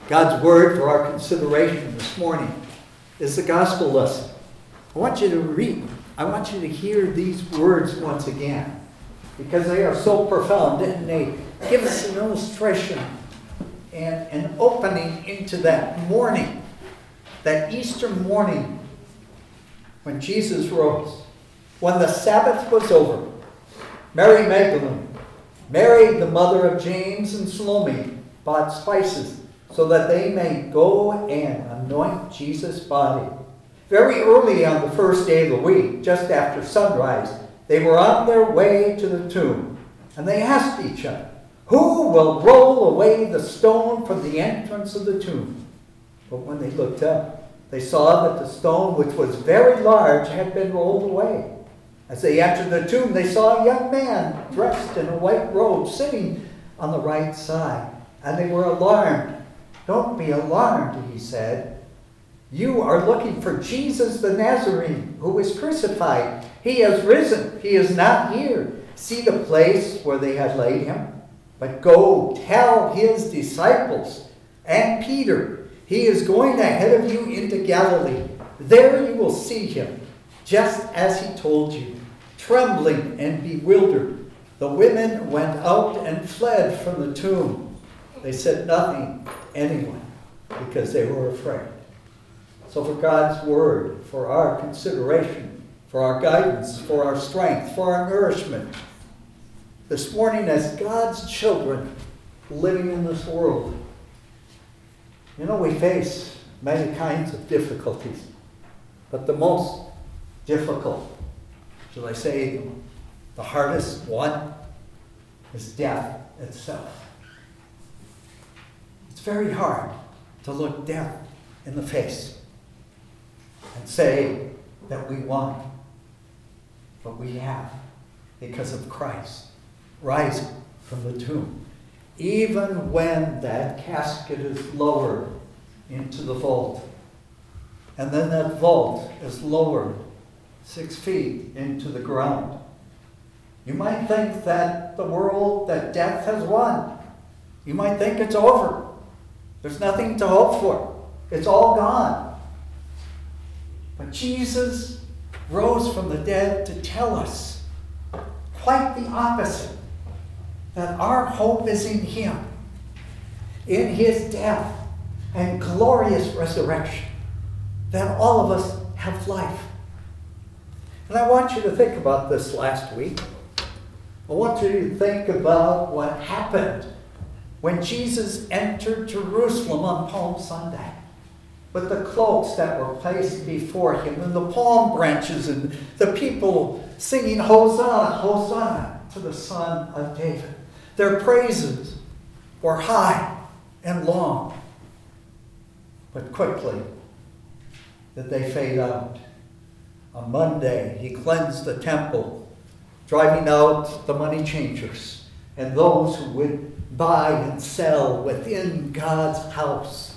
God's word for our consideration this morning is the gospel lesson. I want you to read. I want you to hear these words once again because they are so profound and they give us an illustration and an opening into that morning, that Easter morning when Jesus rose. When the Sabbath was over, Mary Magdalene, Mary the mother of James and Salome, bought spices so that they may go and anoint Jesus' body. Very early on the first day of the week, just after sunrise, they were on their way to the tomb. And they asked each other, "Who will roll away the stone from the entrance of the tomb?" But when they looked up, they saw that the stone, which was very large, had been rolled away. As they entered the tomb, they saw a young man dressed in a white robe sitting on the right side. And they were alarmed. "Don't be alarmed," he said. "You are looking for Jesus the Nazarene, who was crucified. He has risen. He is not here. See the place where they had laid him? But go tell his disciples and Peter, he is going ahead of you into Galilee. There you will see him, just as he told you." Trembling and bewildered, the women went out and fled from the tomb. They said nothing to anyone because they were afraid. So for God's word, for our consideration, for our guidance, for our strength, for our nourishment, this morning as God's children living in this world, we face many kinds of difficulties, but the most difficult, shall I say, the hardest one is death itself. It's very hard to look death in the face and say that we won, but we have because of Christ rising from the tomb. Even when that casket is lowered into the vault, and then that vault is lowered 6 feet into the ground, you might think that that death has won. You might think it's over. There's nothing to hope for. It's all gone. But Jesus rose from the dead to tell us quite the opposite, that our hope is in him, in his death and glorious resurrection, that all of us have life. And I want you to think about this last week. I want you to think about what happened when Jesus entered Jerusalem on Palm Sunday, with the cloaks that were placed before him and the palm branches and the people singing Hosanna, Hosanna to the Son of David. Their praises were high and long, but quickly did they fade out. On Monday, he cleansed the temple, driving out the money changers and those who would buy and sell within God's house.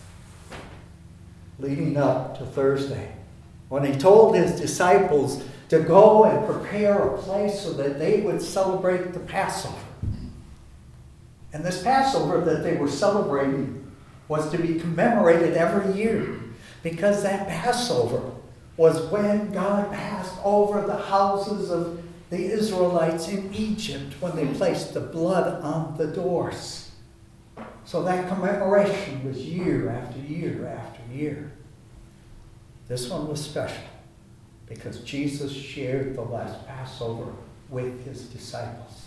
Leading up to Thursday, when he told his disciples to go and prepare a place so that they would celebrate the Passover. And this Passover that they were celebrating was to be commemorated every year, because that Passover was when God passed over the houses of the Israelites in Egypt when they placed the blood on the doors. So that commemoration was year after year after year. This one was special because Jesus shared the last Passover with his disciples.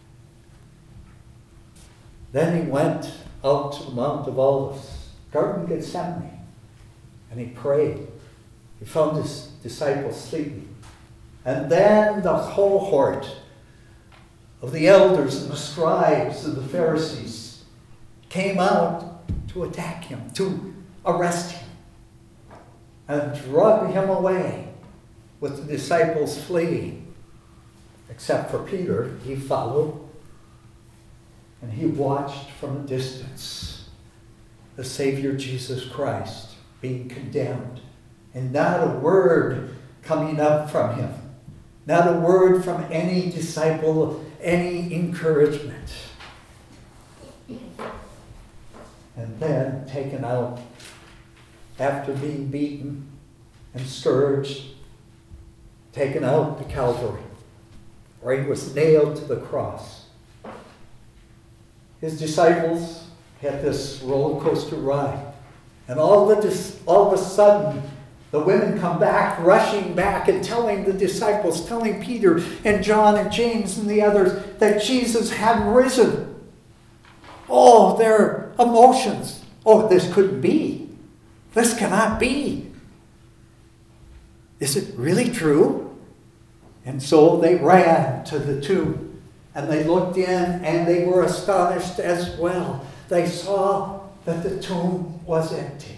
Then he went out to the Mount of Olives, Garden of Gethsemane, and he prayed. He found his disciples sleeping. And then the cohort of the elders and the scribes and the Pharisees came out to attack him, to arrest him, and drug him away with the disciples fleeing. Except for Peter, he followed, and he watched from a distance the Savior Jesus Christ being condemned, and not a word coming up from him. Not a word from any disciple, any encouragement. And then taken out after being beaten and scourged, taken out to Calvary, where he was nailed to the cross. His disciples had this roller coaster ride, and all of a sudden, the women come back, rushing back and telling the disciples, telling Peter and John and James and the others that Jesus had risen. Oh, their emotions. Oh, this couldn't be. This cannot be. Is it really true? And so they ran to the tomb and they looked in and they were astonished as well. They saw that the tomb was empty.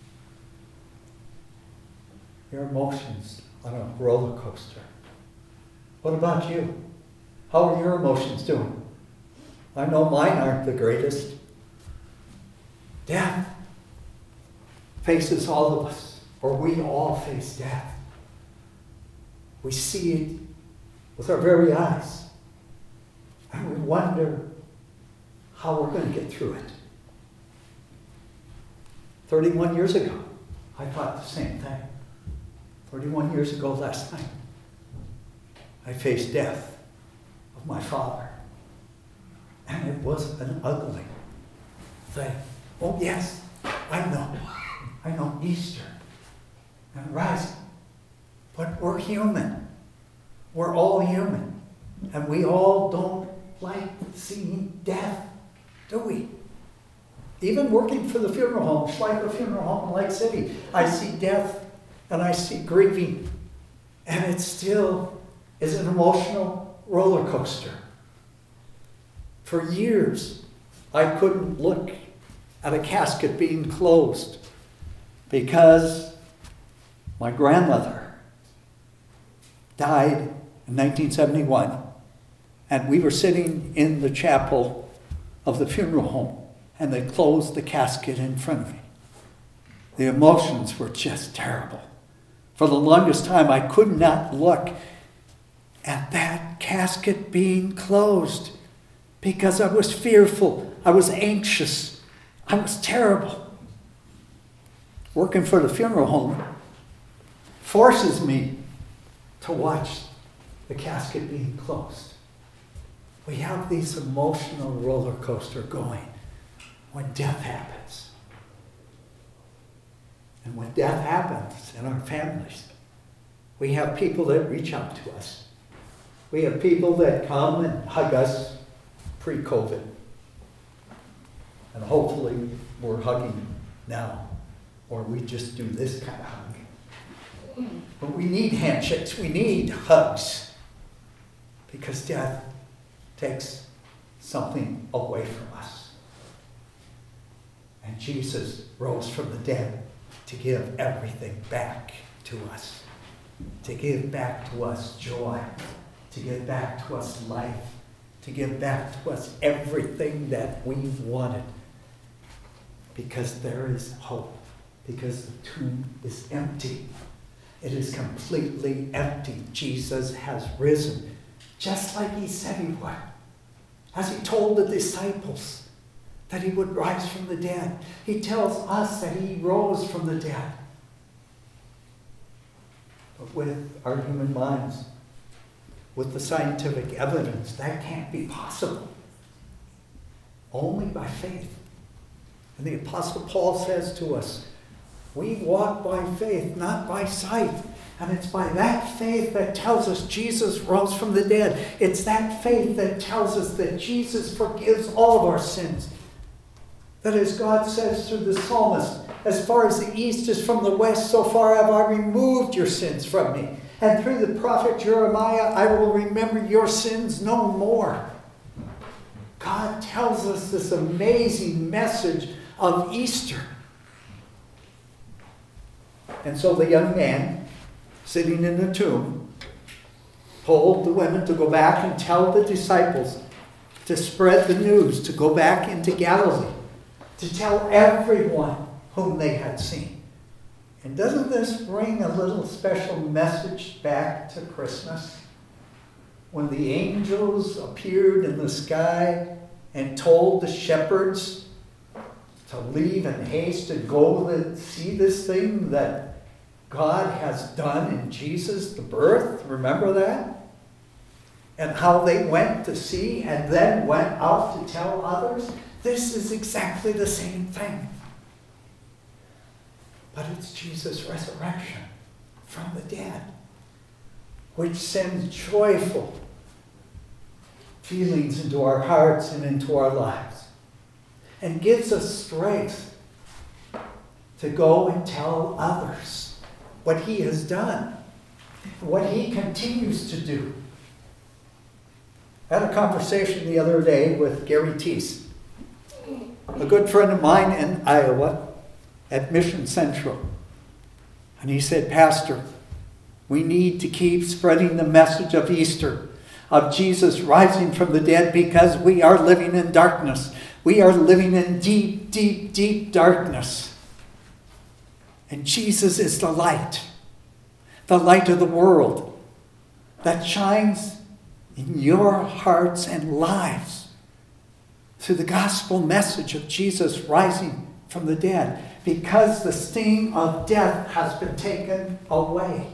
Your emotions on a roller coaster. What about you? How are your emotions doing? I know mine aren't the greatest. Death faces all of us, or we all face death. We see it with our very eyes, and we wonder how we're going to get through it. 31 years ago, I thought the same thing. 31 years ago last night, I faced death of my father. And it was an ugly thing. Oh yes, I know Easter and rising. But we're human. We're all human. And we all don't like seeing death, do we? Even working for the funeral home, Schleicher Funeral Home in Lake City, I see death and I see grieving. And it still is an emotional roller coaster. For years, I couldn't look at a casket being closed because my grandmother died in 1971, and we were sitting in the chapel of the funeral home, and they closed the casket in front of me. The emotions were just terrible. For the longest time, I could not look at that casket being closed because I was fearful, I was anxious, I was terrible. Working for the funeral home forces me to watch the casket being closed. We have these emotional roller coaster going when death happens. And when death happens in our families, we have people that reach out to us. We have people that come and hug us pre-COVID. And hopefully we're hugging now, or we just do this kind of hug. But we need handshakes, we need hugs, because death takes something away from us. And Jesus rose from the dead to give everything back to us, to give back to us joy, to give back to us life, to give back to us everything that we've wanted. Because there is hope. Because the tomb is empty. It is completely empty. Jesus has risen, just like he said he would. As he told the disciples that he would rise from the dead, he tells us that he rose from the dead. But with our human minds, with the scientific evidence, that can't be possible. Only by faith. And the Apostle Paul says to us, we walk by faith, not by sight. And it's by that faith that tells us Jesus rose from the dead. It's that faith that tells us that Jesus forgives all of our sins. That as God says through the psalmist, as far as the east is from the west, so far have I removed your sins from me. And through the prophet Jeremiah, I will remember your sins no more. God tells us this amazing message of Easter. And so the young man sitting in the tomb told the women to go back and tell the disciples to spread the news, to go back into Galilee, to tell everyone whom they had seen. And doesn't this bring a little special message back to Christmas? When the angels appeared in the sky and told the shepherds to leave in haste and go to see this thing that God has done in Jesus, the birth. Remember that? And how they went to see and then went out to tell others. This is exactly the same thing. But it's Jesus' resurrection from the dead, which sends joyful feelings into our hearts and into our lives, and gives us strength to go and tell others what he has done, what he continues to do. I had a conversation the other day with Gary Teese, a good friend of mine in Iowa at Mission Central. And he said, Pastor, we need to keep spreading the message of Easter, of Jesus rising from the dead, because we are living in darkness. We are living in deep, deep, deep darkness. And Jesus is the light of the world that shines in your hearts and lives through the gospel message of Jesus rising from the dead, because the sting of death has been taken away.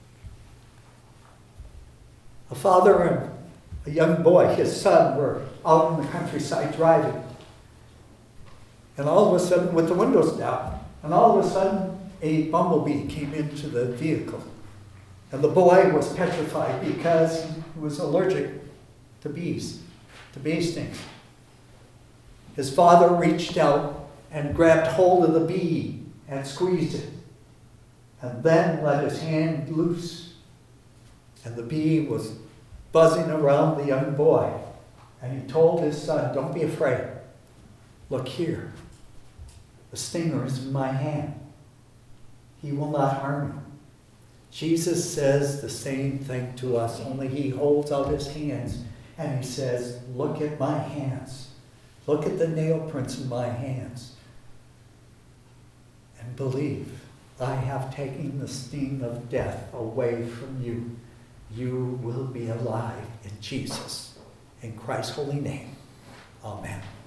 A father and a young boy, his son, were out in the countryside driving. And all of a sudden, with the windows down, and all of a sudden, a bumblebee came into the vehicle. And the boy was petrified because he was allergic to bees, to bee stings. His father reached out and grabbed hold of the bee and squeezed it, and then let his hand loose. And the bee was buzzing around the young boy. And he told his son, don't be afraid. Look here. The stinger is in my hand. He will not harm you. Jesus says the same thing to us, only he holds out his hands and he says, look at my hands. Look at the nail prints in my hands. And believe, I have taken the sting of death away from you. You will be alive in Jesus. In Christ's holy name, amen.